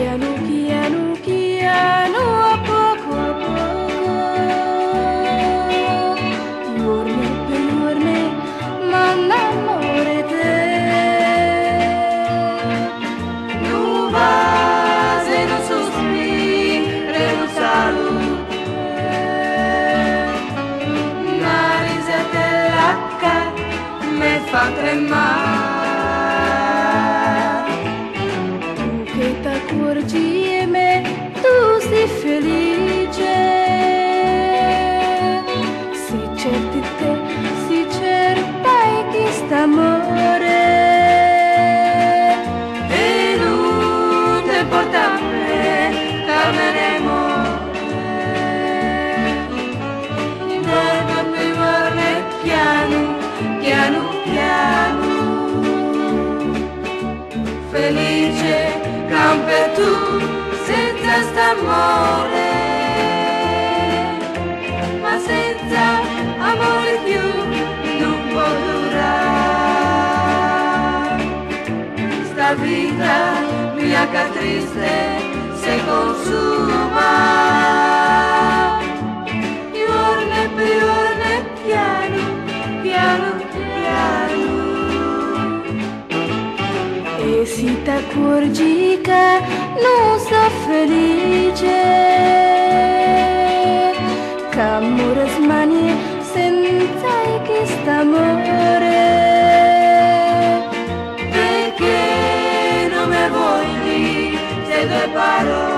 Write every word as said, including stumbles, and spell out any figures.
piano piano piano, a poco a poco, giorni per giorni, ma innamore te. Non vas e non sospiri, non salute, una risatellacca mi fa tremare. Accorgi e me, tu sei felice, si certi te, si certai che st'amore e non te porta a me, torneremo dopo più giorni piano, piano, piano, felice per tu senza st'amore, ma senza amore più non può durare. Sta vita mia che triste si consuma, giorno per giorno piano, piano, piano. E si t'accorgi che non sei felice, che amore smanie senza che st'amore, perché non mi vuoi dire se due parole.